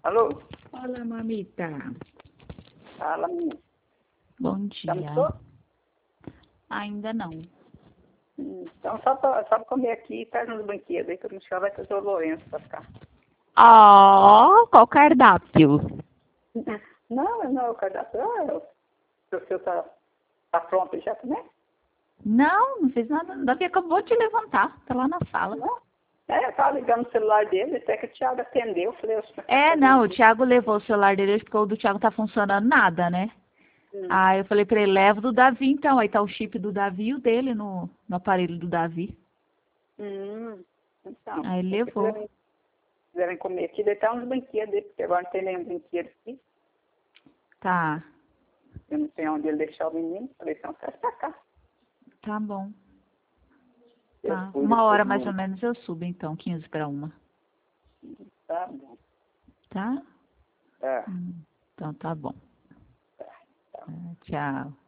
Alô? Olá, mamita. Fala, menina. Bom dia. Almoçou? Ainda não. Então, só pra comer aqui e traz uns brinquedos aí, que no chão vai trazer o Lourenço pra ficar. Qual cardápio? Não, o cardápio. O seu tá pronto já também? Não fez nada. Davi acabou de levantar. Tá lá na sala. Não? Eu tava ligando o celular dele, até que o Thiago atendeu. Eu falei, Não, o Thiago levou o celular dele porque o do Thiago tá funcionando nada, né? Aí eu falei pra ele, leva o do Davi então. Aí tá o chip do Davi e o dele no aparelho do Davi. Então. Aí ele levou. Se quiserem comer aqui, deitar uns brinquedos aí, porque agora não tem nenhum brinquedo aqui. Tá. Eu não sei onde ele deixar o menino. Falei, então, traz pra cá. Tá bom. Eu Tá. fui 1h depois mais ou mesmo. menos eu subo então, 12:45. Tá bom. Tá? Tá. Então tá bom. Tá. Tchau.